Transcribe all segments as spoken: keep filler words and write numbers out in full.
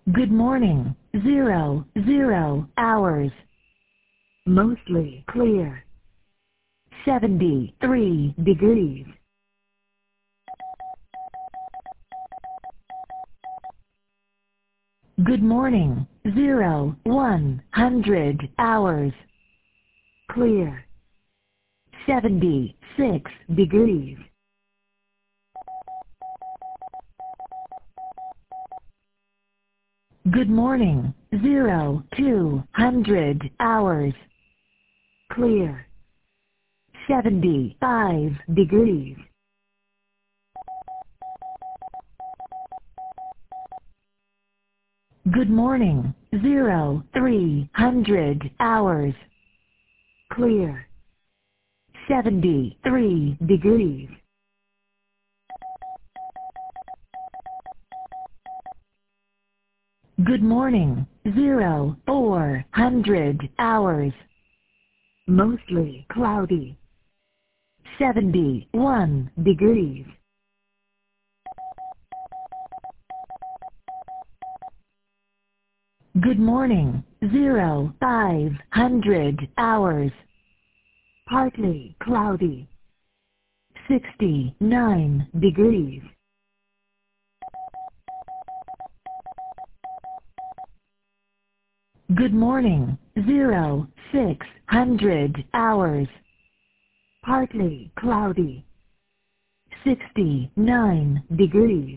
Good morning. Zero, zero hours. Mostly clear. seventy-three degrees. Good morning. Zero, one hundred hours. Clear. seventy-six degrees. Good morning. Zero, two hundred hours. Clear. seventy-five degrees. Good morning. Zero, three hundred hours. Clear. seventy-three degrees. Good morning. Zero, four hundred hours. Mostly cloudy. seventy-one degrees. Good morning. Zero, five hundred hours. Partly cloudy. sixty-nine degrees. Good morning. Zero, six hundred hours. Partly cloudy. sixty-nine degrees.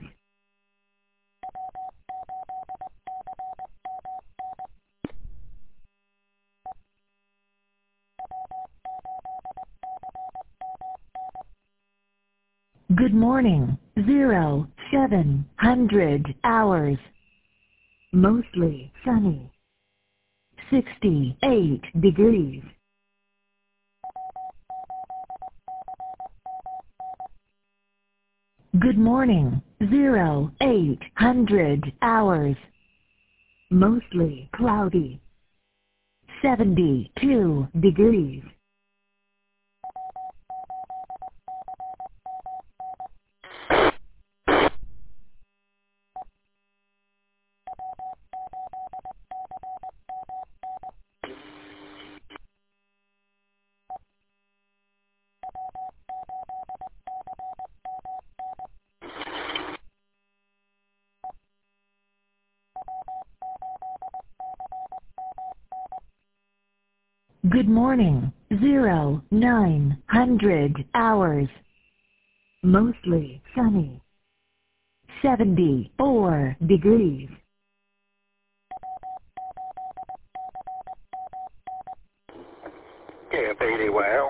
Good morning. Zero, seven hundred hours. Mostly sunny. sixty-eight degrees. Good morning. Zero, eight hundred hours. Mostly cloudy. seventy-two degrees. Good morning. Zero, nine hundred hours. Mostly sunny. seventy-four degrees. Camp eighty wow.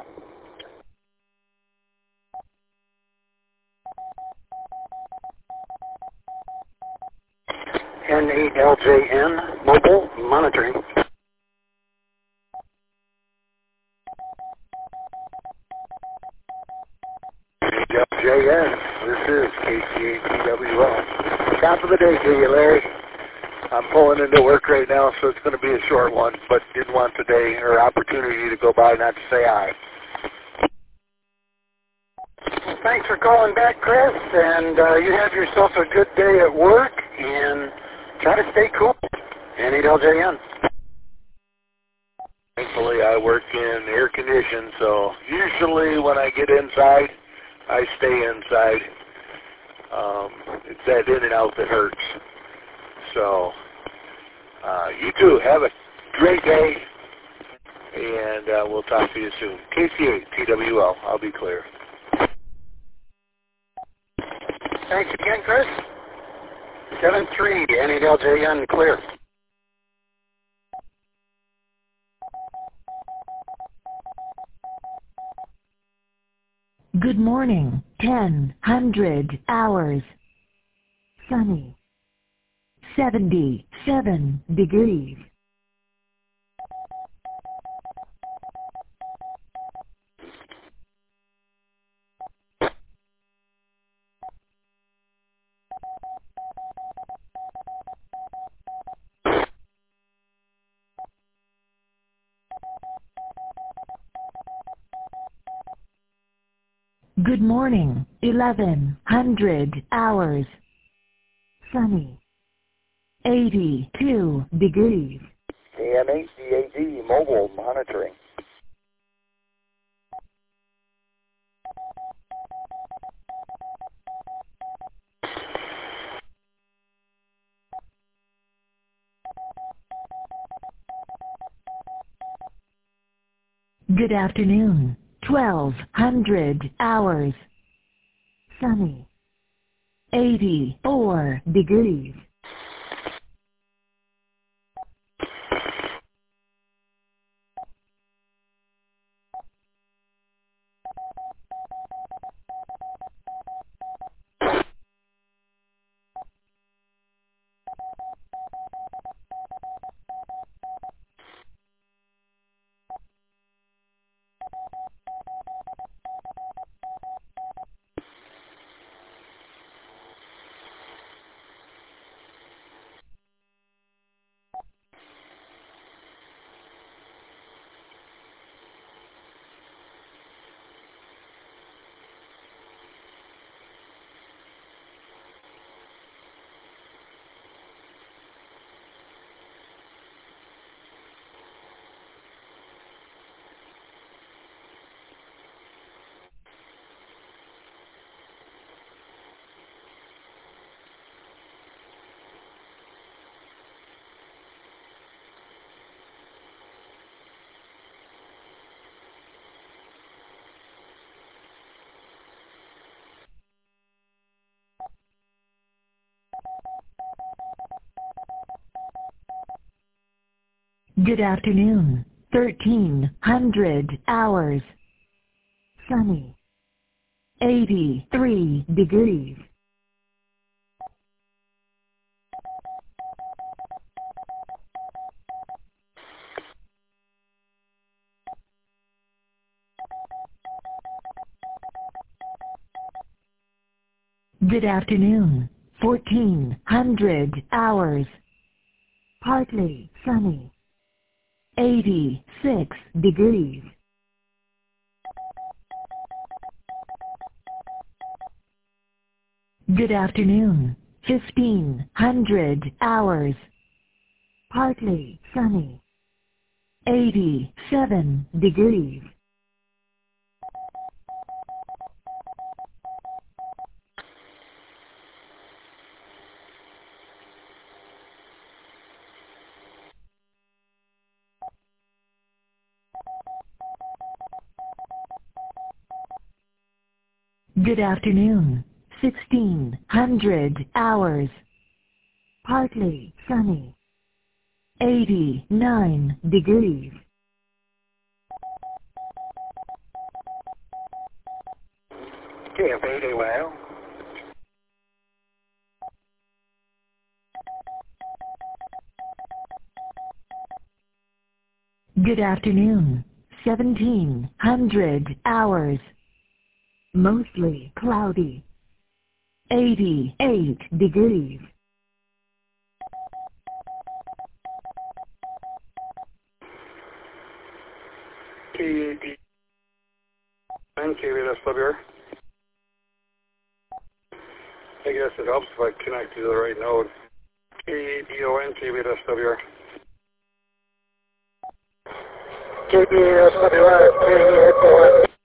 N eight L J N, mobile, monitoring. L J N, this is K C A T W L. Top of the day to you, Larry. I'm pulling into work right now, so it's going to be a short one, but didn't want the day or opportunity to go by not to say hi. Thanks for calling back, Chris, and uh, you have yourself a good day at work, and try to stay cool. N eight L J N. Thankfully, I work in air conditioned, so usually when I get inside, I stay inside. Um, it's that in and out that hurts. So, uh, you too, have a great day, and uh, we'll talk to you soon. K C A T W L, I'll be clear. Thanks again, Chris. seven three, N eight L J N, clear. Good morning. Ten hundred hours. Sunny. seventy-seven degrees. Good morning. Eleven hundred hours. Sunny. eighty-two degrees. A M H D A D mobile monitoring. Good afternoon. twelve hundred hours. Sunny. eighty-four degrees. Good afternoon. thirteen hundred hours. Sunny. eighty-three degrees. Good afternoon. fourteen hundred hours. Partly sunny. eighty-six degrees. Good afternoon. fifteen hundred hours. Partly sunny. eighty-seven degrees. Good afternoon. sixteen hundred hours. Partly sunny. eighty-nine degrees. K F eight A Y L. Good afternoon. seventeen hundred hours. Mostly cloudy. eighty-eight degrees. K A D and K V S W R. I guess it helps if I connect to the right node. K A D O N K V S W R. K B S W R, K A D O N.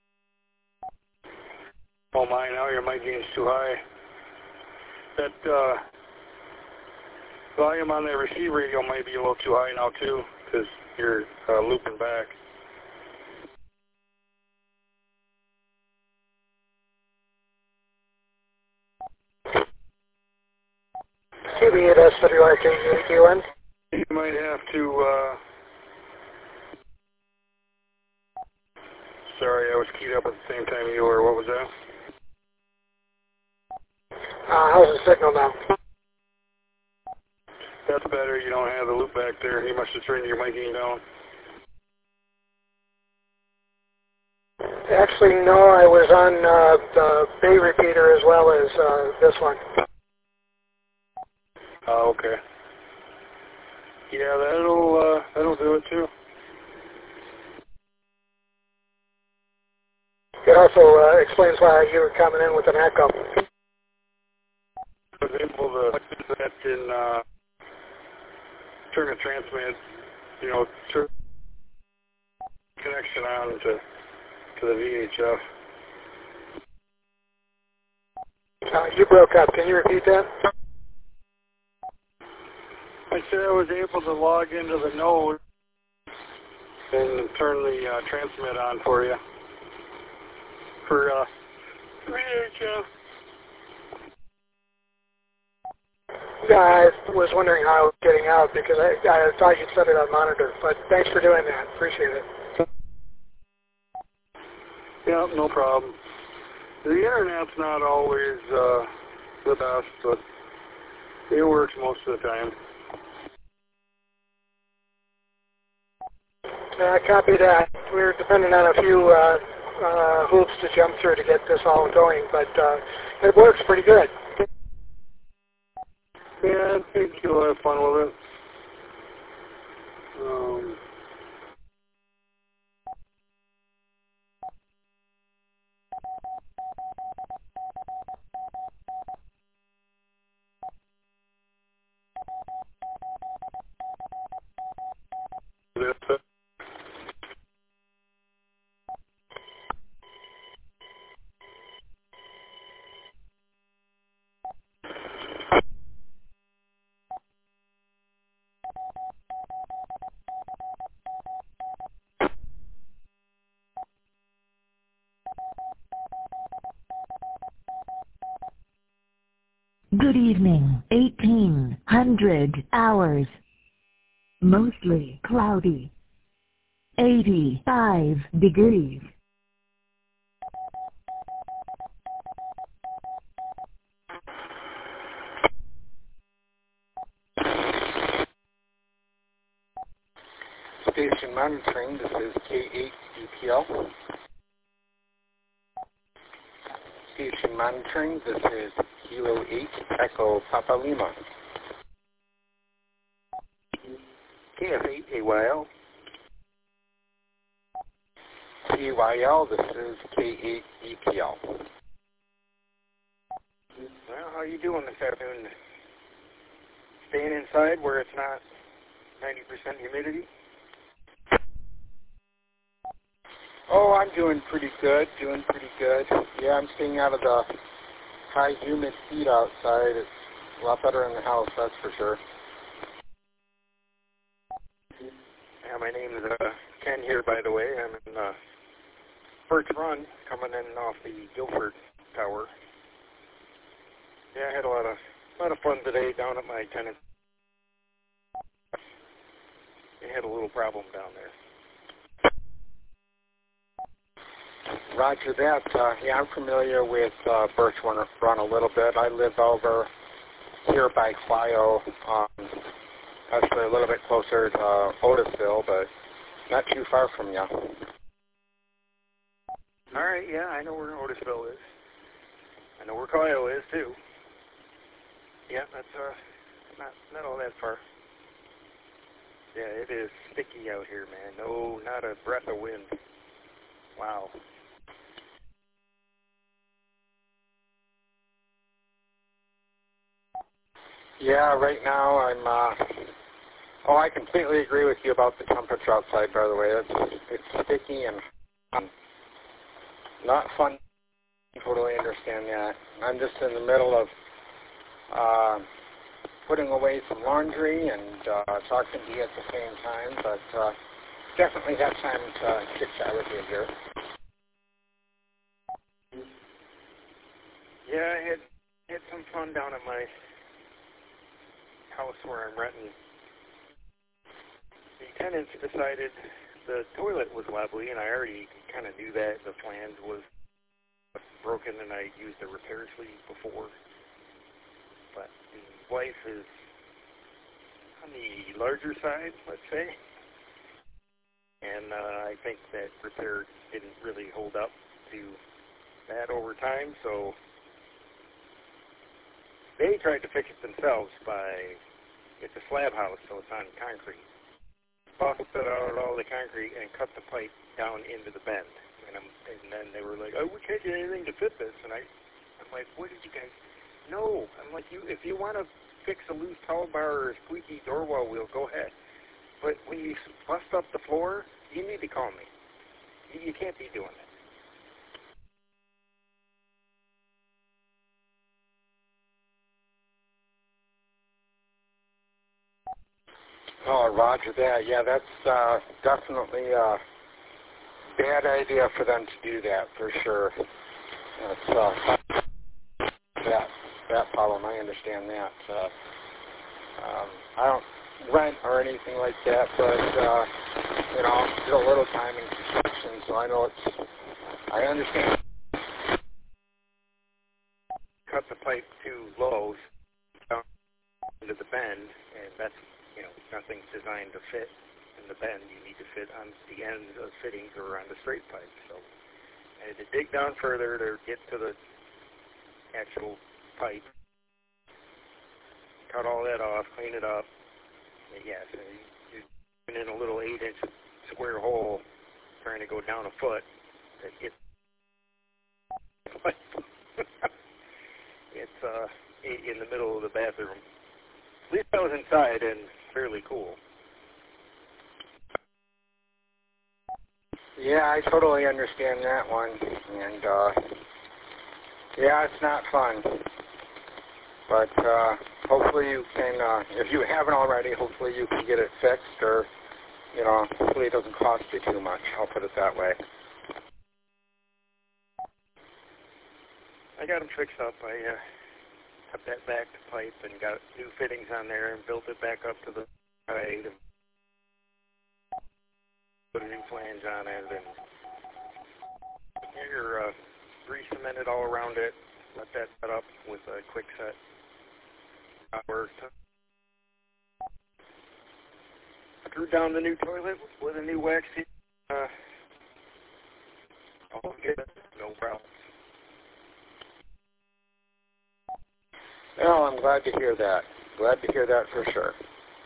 Oh my, now your mic gain's too high. That uh, volume on that receive radio might be a little too high now too, because you're uh, looping back. K B S W R, K A D O N. You might have to, uh, sorry, I was keyed up at the same time you were. What was that? Uh, how's the signal now? That's better. You don't have the loop back there. You must have turned your mic gain down. Actually, no. I was on uh, the Bay repeater as well as uh, this one. Oh, okay. Yeah, that'll uh, that'll do it too. It also uh, explains why you were coming in with an echo. I was able to do that in uh, turn the transmit, you know, turn connection on to to the V H F. Uh, you broke up. Can you repeat that? I said I was able to log into the node and turn the uh, transmit on for you for uh, V H F. Yeah, I was wondering how I was getting out because I, I thought you'd set it on monitor, but thanks for doing that. Appreciate it. Yeah, no problem. The internet's not always uh, the best, but it works most of the time. Uh, copy that. We're dependent on a few uh, uh, hoops to jump through to get this all going, but uh, it works pretty good. Yeah, I think you'll have fun with it. Um, that's it. Good evening. eighteen hundred hours. Mostly cloudy. eighty-five degrees. Station monitoring, this is K eight E P L. Station monitoring, this is Kilo eight Echo Papa Lima. K F eight A Y L. K Y L, this is K eight E P L. Well, how are you doing this afternoon? Staying inside where it's not ninety percent humidity? Oh, I'm doing pretty good, doing pretty good. Yeah, I'm staying out of the high humid heat outside. It's a lot better in the house, that's for sure. Yeah, my name is uh, Ken here, by the way. I'm in uh, Birch Run, coming in off the Guilford Tower. Yeah, I had a lot of a lot of fun today down at my tenant. I had a little problem down there. Roger that. Uh, yeah, I'm familiar with uh, Birch Run a little bit. I live over here by Clio, um, actually a little bit closer to uh, Otisville, but not too far from you. All right, yeah, I know where Otisville is. I know where Clio is, too. Yeah, that's uh, not, not all that far. Yeah, it is sticky out here, man. No, not a breath of wind. Wow. Yeah, right now I'm, uh, oh, I completely agree with you about the temperature outside, by the way. It's, it's sticky and um, not fun. I totally understand that. I'm just in the middle of uh, putting away some laundry and uh, talking to you at the same time, but uh, definitely have time to chit-chat with you here. Yeah, I had, had some fun down at my house where I'm renting. The tenants decided the toilet was wobbly, and I already kind of knew that. The flange was broken, and I used a repair sleeve before. But the wife is on the larger side, let's say. And uh, I think that repair didn't really hold up to that over time, so they tried to fix it themselves by, it's a slab house, so it's on concrete. Busted out all the concrete and cut the pipe down into the bend. And, I'm, and then they were like, oh, we can't get anything to fit this. And I, I'm like, what did you guys, no. I'm like, you, if you want to fix a loose towel bar or a squeaky door wall wheel, go ahead. But when you bust up the floor, you need to call me. You, you can't be doing that. Oh, roger that. Yeah, that's uh, definitely a bad idea for them to do that, for sure. That's, uh, that, that problem, I understand that. Uh, um, I don't rent or anything like that, but, uh, you know, did a little time in construction, so I know it's, I understand. Cut the pipe too low down into the bend, and that's, you know, nothing's designed to fit in the bend. You need to fit on the ends of fittings or on the straight pipe. So I had to dig down further to get to the actual pipe, cut all that off, clean it up. And yes, you're in a little eight-inch square hole trying to go down a foot to get the pipe. It's uh, in the middle of the bathroom. At least I was inside and fairly cool. Yeah, I totally understand that one. And, uh, yeah, it's not fun. But uh, hopefully you can, uh, if you haven't already, hopefully you can get it fixed, or, you know, hopefully it doesn't cost you too much. I'll put it that way. I got them fixed up. I uh, cut that back to pipe and got new fittings on there and built it back up to the height and put a new flange on it, and you're uh, re-cemented all around it. Let that set up with a quick set. Power. I drew down the new toilet with a new wax seal. Uh, all good, no problem. Well, I'm glad to hear that. Glad to hear that for sure.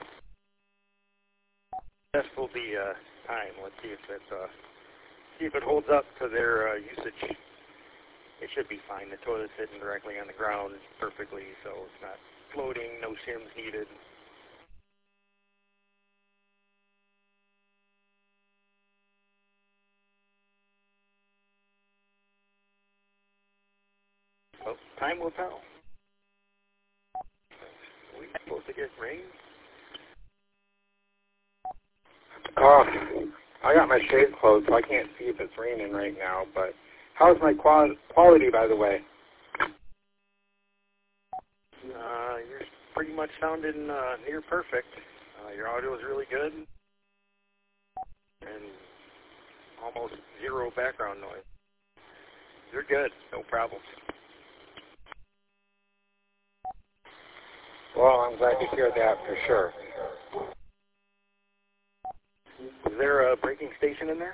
This will be uh, time. Let's see if it uh, see if it holds up to their uh, usage. It should be fine. The toilet's sitting directly on the ground perfectly, so it's not floating. No shims needed. Well, time will tell. Are we supposed to get rain? Oh, I got my shade closed, so I can't see if it's raining right now, but how's my qual- quality, by the way? Uh, you're pretty much sounding uh, near perfect. Uh, your audio is really good, and almost zero background noise. You're good, no problems. Well, I'm glad to hear that for sure. Is there a braking station in there?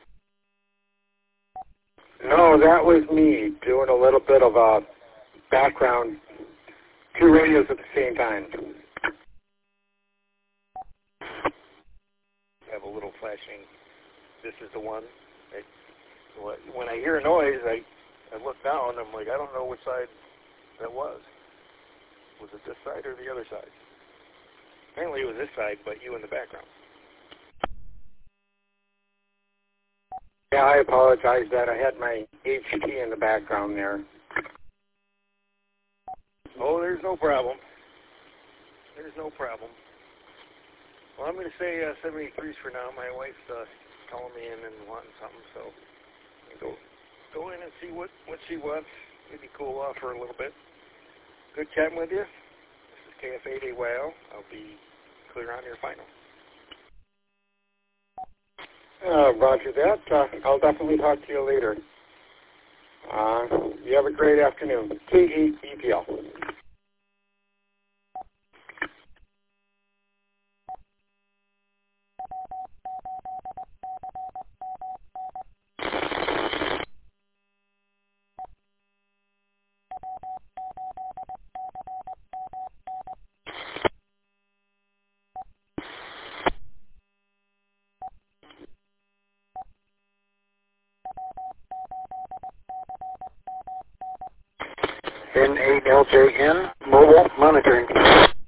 No, that was me doing a little bit of a background, two radios at the same time. Have a little flashing. This is the one. It, when I hear a noise, I, I look down. I'm like, I don't know which side that was. Was it this side or the other side? Apparently it was this side, but you in the background. Yeah, I apologize that I had my H T in the background there. Oh, there's no problem. There's no problem. Well, I'm going to say uh, seventy-threes for now. My wife's uh, calling me in and wanting something, so I'll go go in and see what, what she wants. Maybe cool off her a little bit. Good chatting with you. This is K F eight A Y L. I'll be clear on your final. Uh, roger that. Uh, I'll definitely talk to you later. Uh, you have a great afternoon. K eight E P L. N eight L J N, mobile monitoring.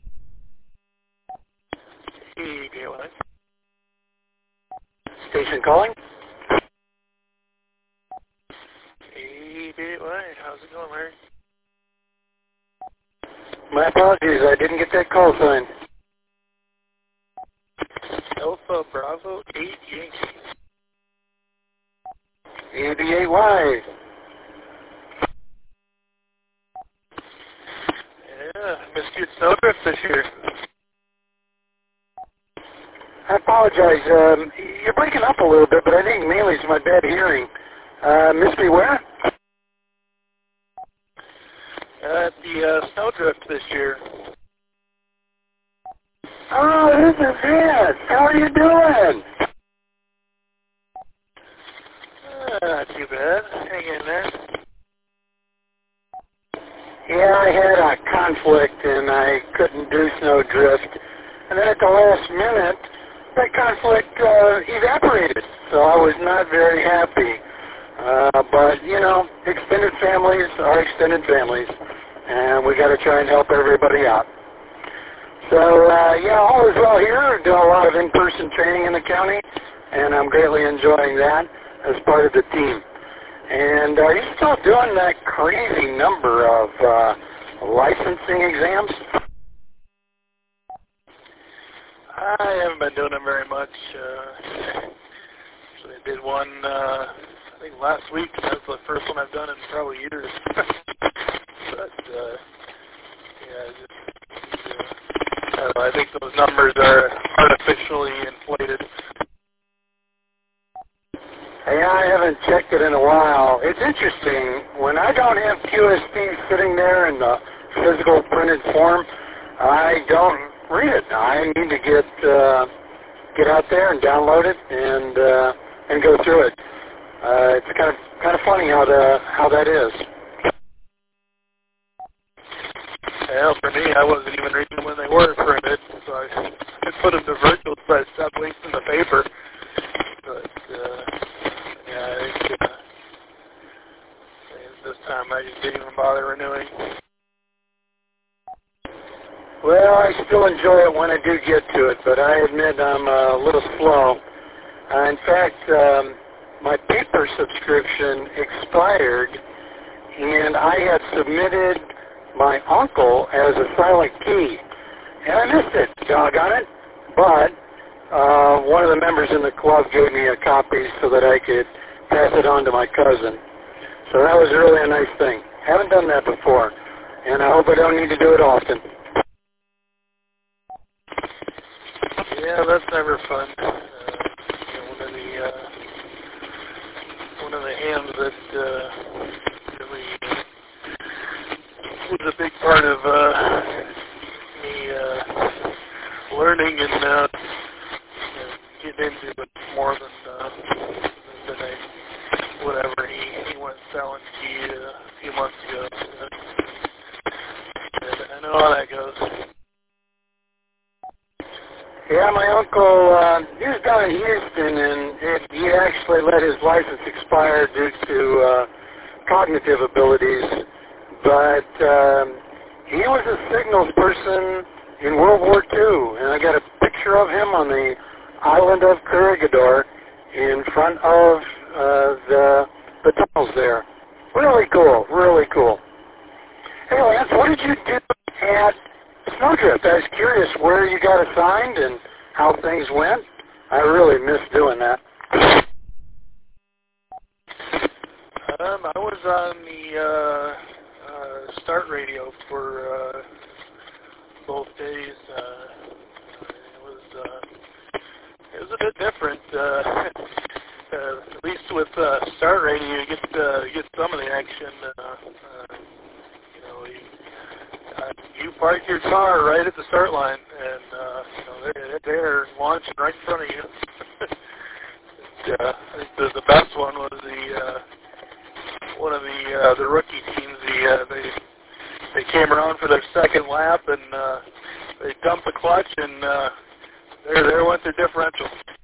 Station calling. eighty-eight Y, how's it going, Larry? My apologies, I didn't get that call sign. Alpha Bravo eight Yankee. eighty-eight Y. Yeah, missed you at Snowdrift this year. I apologize. Um, you're breaking up a little bit, but I think mainly it's my bad hearing. Uh, missed me where? At the uh, Snowdrift this year. Oh, this is it. How are you doing? Uh, not too bad. Hang in there. Yeah, I had a conflict and I couldn't do Snowdrift. And then at the last minute, that conflict uh, evaporated. So I was not very happy. Uh, but, you know, extended families are extended families. And we got to try and help everybody out. So, uh, yeah, all is well here. Doing a lot of in-person training in the county. And I'm greatly enjoying that as part of the team. And are you still doing that crazy number of uh, licensing exams? I haven't been doing them very much. Uh, actually, I did one, uh, I think last week. That's the first one I've done in probably years. but, uh, yeah, just, uh, I don't know, I think those numbers are artificially inflated. Yeah, I haven't checked it in a while. It's interesting. When I don't have Q S P sitting there in the physical printed form, I don't read it. I need to get uh, get out there and download it and uh, and go through it. Uh, it's kind of kind of funny how the how that is. Well, for me, I wasn't even reading them when they were printed, so I, I put them to virtual so I stopped wasting the paper. But uh, yeah, I think, uh, this time I just didn't even bother renewing. Well, I still enjoy it when I do get to it, but I admit I'm a little slow. Uh, in fact, um, my paper subscription expired, and I had submitted my uncle as a silent key, and I missed it, doggone it. But uh, one of the members in the club gave me a copy so that I could pass it on to my cousin. So that was really a nice thing. Haven't done that before, and I hope I don't need to do it often. Yeah, that's never fun. Uh, you know, one of the uh, one of the hams that uh, really uh, was a big part of uh, me uh, learning and uh, you know, getting into it more than uh, than I whatever he he went selling key uh, a few months ago. Uh, I know how that goes. Yeah, my uncle, uh, he was down in Houston, and it, he actually let his license expire due to uh, cognitive abilities. But um, he was a signals person in World War Two, and I got a picture of him on the island of Corregidor in front of uh, the, the tunnels there. Really cool, really cool. Hey, Lance, what did you do at Snowdrift? I was curious where you got assigned and how things went. I really miss doing that. Um, I was on the uh, uh, start radio for uh, both days. Uh, it was uh, it was a bit different. Uh, uh, at least with uh, start radio, you get uh, you get some of the action. Uh, uh, you know, you, uh, you park your car right at the start line, and uh, you know they're, they're launching right in front of you. and, uh, I think the, the best one was the. Uh, One of the uh, the rookie teams, the, uh, they they came around for their second lap and uh, they dumped the clutch and uh, there there went their differential.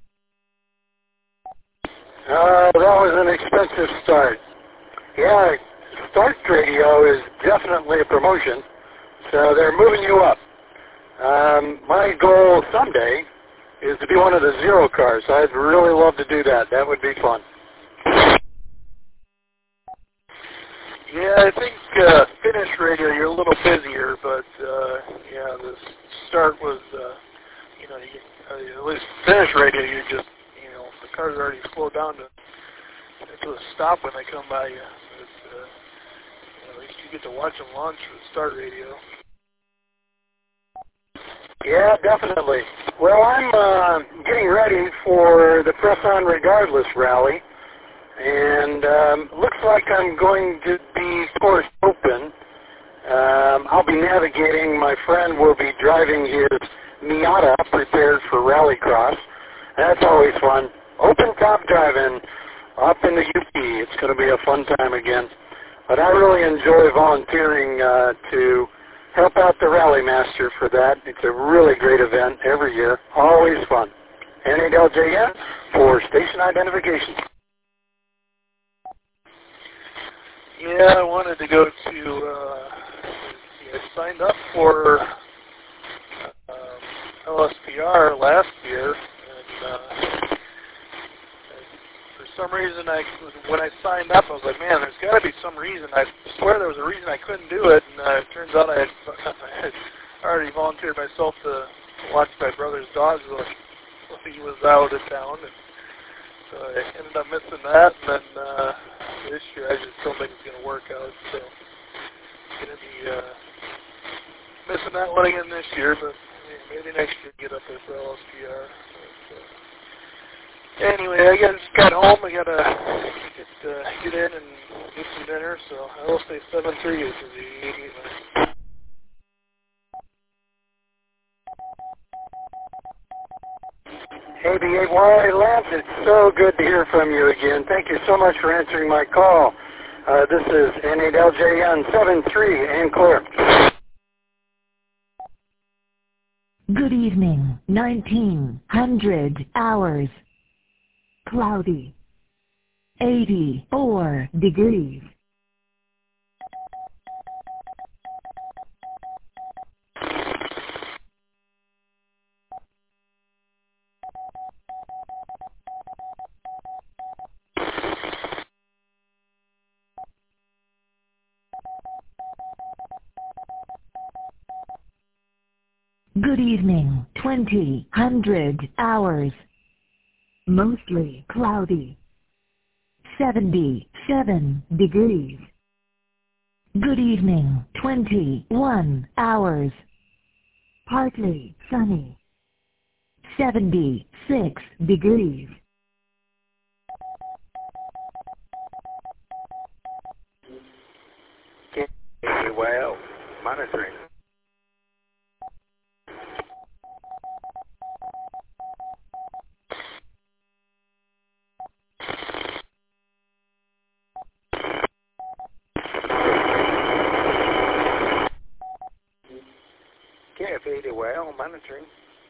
Uh, that was an expensive start. Yeah, start radio is definitely a promotion, so they're moving you up. Um, my goal someday is to be one of the zero cars. I'd really love to do that. That would be fun. Yeah, I think uh, finish radio, you're a little busier, but uh, yeah, the start was, uh, you know, you, uh, at least finish radio, you just, you know, the cars already slow down to, to a stop when they come by you. But, uh, you know, at least you get to watch them launch for the start radio. Yeah, definitely. Well, I'm uh, getting ready for the Press On Regardless rally, and um, looks like I'm going to be course open. Um, I'll be navigating. My friend will be driving his Miata prepared for rallycross. That's always fun. Open top driving up in the U P. It's going to be a fun time again. But I really enjoy volunteering uh, to help out the Rally Master for that. It's a really great event every year. Always fun. N eight L J N for station identification. Yeah, I wanted to go to, uh, I signed up for um, L S P R last year, and uh, for some reason, I when I signed up, I was like, man, there's got to be some reason. I swear there was a reason I couldn't do it, and uh, it turns out I had, I had already volunteered myself to watch my brother's dogs while he was out of town, and so I ended up missing that, and then uh, this year I just don't think it's going to work out, so I'm going to be uh, missing that one again this year, but maybe next year get up there for L S P R. But, uh, Anyway, I just got home. I gotta get uh, get in and get some dinner. So I will say seven three is the. A B eight Y, Lance, it's so good to hear from you again. Thank you so much for answering my call. Uh, this is N eight L J N seven three and clear. Good evening, nineteen hundred hours. Cloudy. eighty-four degrees. Good evening, twenty hundred hours. Mostly cloudy. seventy-seven degrees. Good evening, twenty-one hours. Partly sunny. seventy-six degrees. Okay, well, monitoring. K F eighty well, monitoring.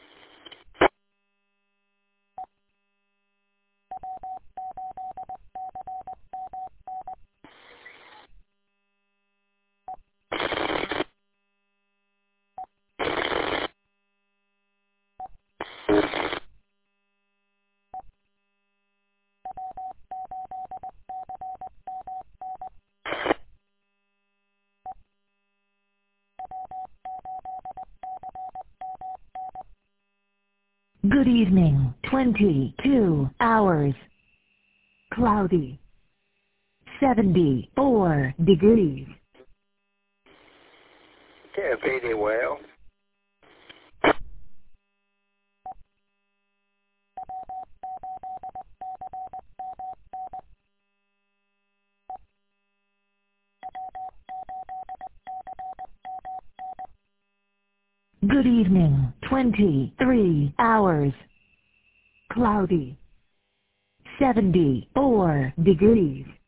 Good evening, twenty-two hours. Cloudy. seventy-four degrees. K F eighty well. Good evening, twenty-three hours. Cloudy. seventy-four degrees.